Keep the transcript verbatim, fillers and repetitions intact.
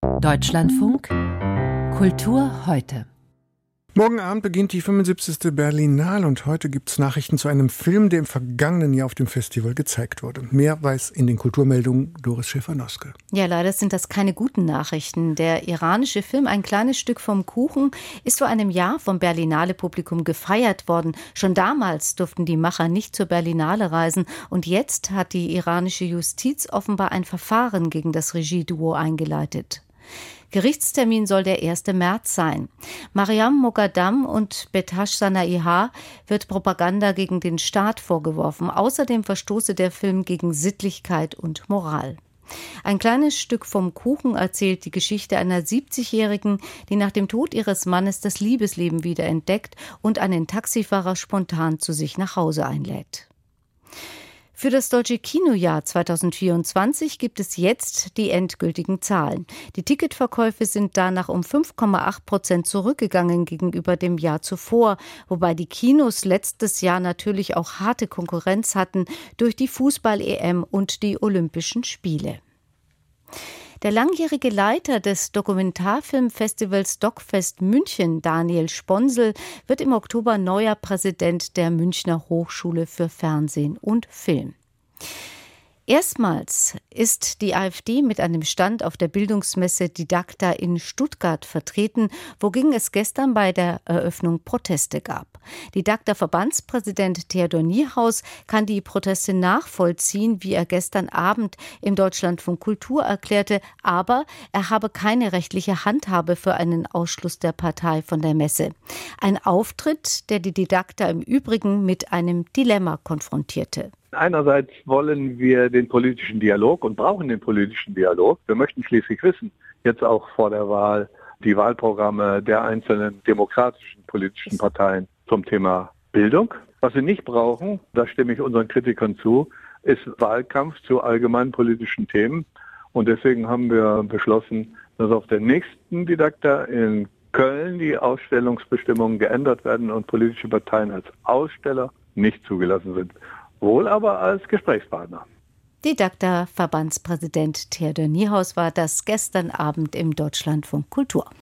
Deutschlandfunk Kultur heute. Morgen Abend beginnt die fünfundsiebzigste Berlinale und heute gibt es Nachrichten zu einem Film, der im vergangenen Jahr auf dem Festival gezeigt wurde. Mehr weiß in den Kulturmeldungen Doris Schäfer-Noske. Ja, leider sind das keine guten Nachrichten. Der iranische Film Ein kleines Stück vom Kuchen ist vor einem Jahr vom Berlinale-Publikum gefeiert worden. Schon damals durften die Macher nicht zur Berlinale reisen und jetzt hat die iranische Justiz offenbar ein Verfahren gegen das Regieduo eingeleitet. Gerichtstermin soll der erste März sein. Mariam Moghadam und Behtash Sanaiha wird Propaganda gegen den Staat vorgeworfen. Außerdem verstoße der Film gegen Sittlichkeit und Moral. Ein kleines Stück vom Kuchen erzählt die Geschichte einer siebzigjährigen, die nach dem Tod ihres Mannes das Liebesleben wiederentdeckt und einen Taxifahrer spontan zu sich nach Hause einlädt. Für das Deutsche Kinojahr zweitausendvierundzwanzig gibt es jetzt die endgültigen Zahlen. Die Ticketverkäufe sind danach um fünf Komma acht Prozent zurückgegangen gegenüber dem Jahr zuvor, wobei die Kinos letztes Jahr natürlich auch harte Konkurrenz hatten durch die Fußball-E M und die Olympischen Spiele. Der langjährige Leiter des Dokumentarfilmfestivals DocFest München, Daniel Sponsel, wird im Oktober neuer Präsident der Münchner Hochschule für Fernsehen und Film. Erstmals ist die AfD mit einem Stand auf der Bildungsmesse Didakta in Stuttgart vertreten, wogegen es gestern bei der Eröffnung Proteste gab. Didakta-Verbandspräsident Theodor Niehaus kann die Proteste nachvollziehen, wie er gestern Abend im Deutschlandfunk Kultur erklärte, aber er habe keine rechtliche Handhabe für einen Ausschluss der Partei von der Messe. Ein Auftritt, der die Didakta im Übrigen mit einem Dilemma konfrontierte. Einerseits wollen wir den politischen Dialog und brauchen den politischen Dialog. Wir möchten schließlich wissen, jetzt auch vor der Wahl, die Wahlprogramme der einzelnen demokratischen politischen Parteien zum Thema Bildung. Was wir nicht brauchen, da stimme ich unseren Kritikern zu, ist Wahlkampf zu allgemeinen politischen Themen. Und deswegen haben wir beschlossen, dass auf der nächsten Didakta in Köln die Ausstellungsbestimmungen geändert werden und politische Parteien als Aussteller nicht zugelassen sind. Wohl aber als Gesprächspartner. Didakta-Verbandspräsident Theodor Niehaus war das gestern Abend im Deutschlandfunk Kultur.